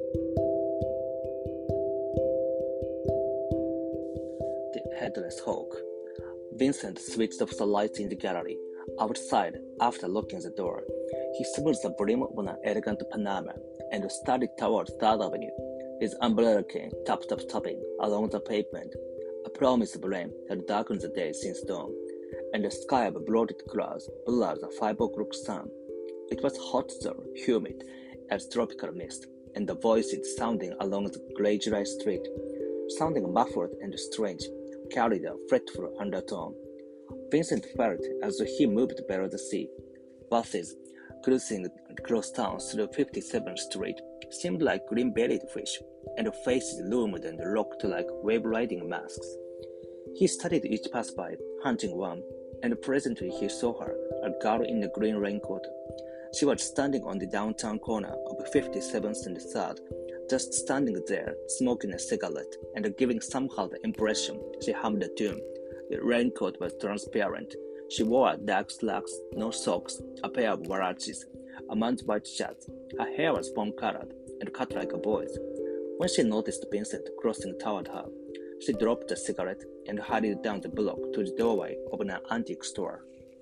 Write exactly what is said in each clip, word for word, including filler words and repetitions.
The Headless Hawk. Vincent switched off the lights in the gallery. Outside, after locking the door, he smoothed the brim of an elegant Panama and started towards Third Avenue, his umbrella cane tap-tap-tapping along the pavement. A promise of rain had darkened the day since dawn, and the sky of bloated clouds blurred the five o'clock sun. It was hot though, humid, as tropical mist, and the voices sounding along the grey July street, sounding muffled and strange, carried a fretful undertone. Vincent felt as though he moved below the sea. Buses, cruising across town through fifty-seventh Street, seemed like green-bellied fish, and faces loomed and looked like wave-riding masks. He studied each passerby, hunting one, and presently he saw her, a girl in a green raincoat. She was standing on the downtown corner of fifty-seventh and third, just standing there, smoking a cigarette, and giving somehow the impression she hummed a tune. The raincoat was transparent. She wore dark slacks, no socks, a pair of huaraches, a man's white shirt. Her hair was fawn-colored and cut like a boy's. When she noticed Vincent crossing toward her, she dropped the cigarette and hurried down the block to the doorway of an antique store.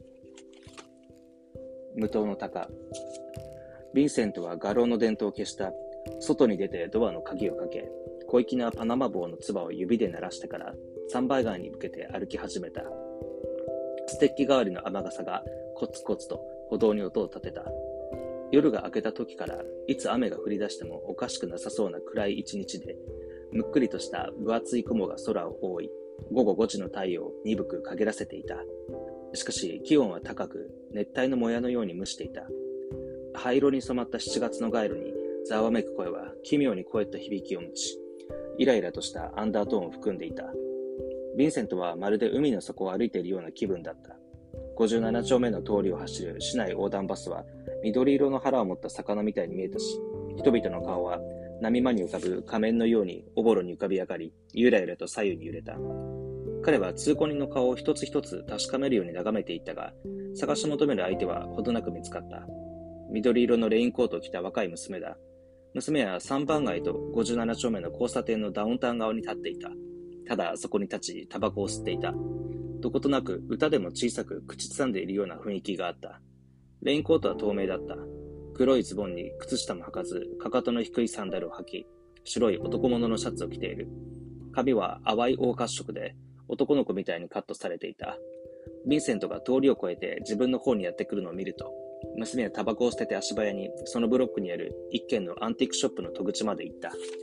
無頭の鷹。ヴィンセントは画廊の電灯を消した。外に出てドアの鍵をかけ、小粋なパナマ帽のつばを指で鳴らしてから三倍街に向けて歩き始めた。ステッキ代わりの雨傘がコツコツと歩道に音を立てた。夜が明けた時からいつ雨が降り出してもおかしくなさそうな暗い一日で、むっくりとした分厚い雲が空を覆い、午後ごじの太陽を鈍く陰らせていた。しかし気温は高く、熱帯のもやのように蒸していた。灰色に染まったしちがつの街路にざわめく声は奇妙に声と響きを持ち、イライラとしたアンダートーンを含んでいた。ヴィンセントはまるで海の底を歩いているような気分だった。ごじゅうなな丁目の通りを走る市内横断バスは緑色の腹を持った魚みたいに見えたし、人々の顔は波間に浮かぶ仮面のようにおぼろに浮かび上がり、ゆらゆらと左右に揺れた。彼は通行人の顔を一つ一つ確かめるように眺めていったが、探し求める相手はほどなく見つかった。緑色のレインコートを着た若い娘だ。娘はさんばん街とごじゅうなな丁目の交差点のダウンタウン側に立っていた。ただそこに立ち、タバコを吸っていた。どことなく歌でも小さく口ずさんでいるような雰囲気があった。レインコートは透明だった。黒いズボンに靴下も履かず、かかとの低いサンダルを履き、白い男物のシャツを着ている。髪は淡い黄褐色で、男の子みたいにカットされていた。ヴィンセントが通りを越えて自分の方にやってくるのを見ると、娘はタバコを捨てて足早にそのブロックにある一軒のアンティークショップの戸口まで行った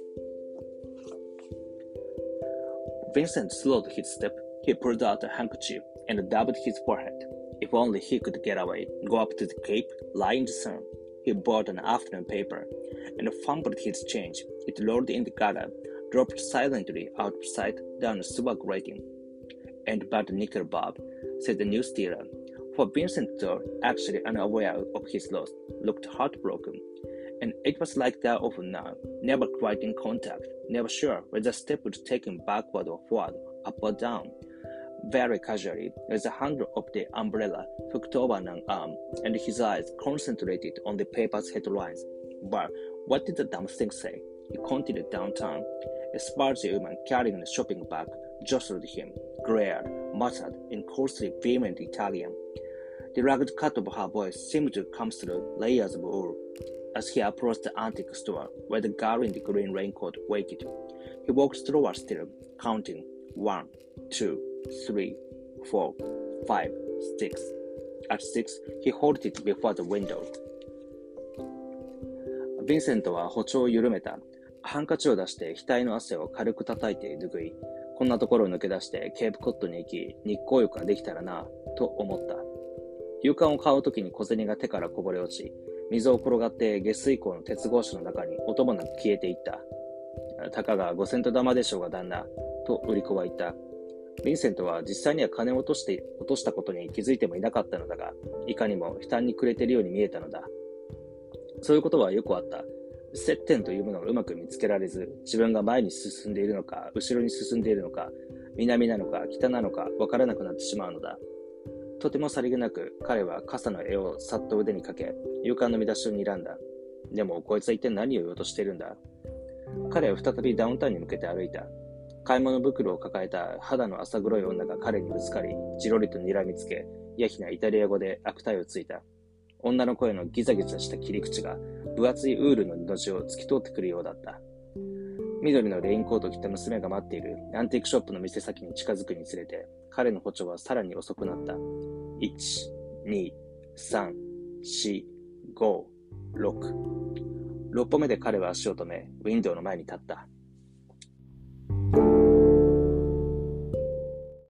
。Vincent slowed his step. He pulled out a handkerchief and dabbed his forehead. If only he could get away, go up to the Cape, lie in the sun. He bought an afternoon paper and fumbled his change. It rolled in the gutter, dropped silently outside down the sewer grating. And but nickel Bob, said the news dealer. For Vincent, though actually unaware of his loss, looked heartbroken. And it was like that often now, never quite in contact, never sure whether the step would take him backward or forward, up or down. Very casually, as the handle of the umbrella hooked over an arm, and his eyes concentrated on the paper's headlines. But what did the damn thing say? He continued downtown. A spargy woman carrying a shopping bag jostled him, glared, muttered in coarsely vehement Italian. The rugged cut of her voice seemed to come through layers of wool. As he approached the antique store, where the girl in the green raincoat waited, he walked slower still, counting one, two, three, four, five, six. At six, he halted before the window. ヴィンセントは歩調を緩めた。ハンカチを出して額の汗を軽く叩いて拭い、こんなところを抜け出してケープコットに行き、日光浴ができたらな、と思った。夕刊を買うときに小銭が手からこぼれ落ち、水を転がって下水溝の鉄格子の中に音もなく消えていった。たかがごセント玉でしょうが旦那、と売り子は言った。ヴィンセントは実際には金を落として、落としたことに気づいてもいなかったのだが、いかにも悲嘆に暮れているように見えたのだ。そういうことはよくあった。接点というものをうまく見つけられず、自分が前に進んでいるのか、後ろに進んでいるのか、南なのか、北なのか、わからなくなってしまうのだ。とてもさりげなく、彼は傘の柄をさっと腕にかけ、夕刊の見出しを睨んだ。でも、こいつは一体何を言おうとしているんだ。 彼は再びダウンタウンに向けて歩いた。買い物袋を抱えた肌の浅黒い女が彼にぶつかり、じろりと睨みつけ、やひなイタリア語で悪態をついた。女の声のギザギザした切り口が分厚いウールの布地を突き通ってくるようだった。緑のレインコートを着た娘が待っているアンティークショップの店先に近づくにつれて、彼の歩調はさらに遅くなった。いち、に、さん、よん、ご、ろく。ろっぽめで彼は足を止め、ウィンドウの前に立った。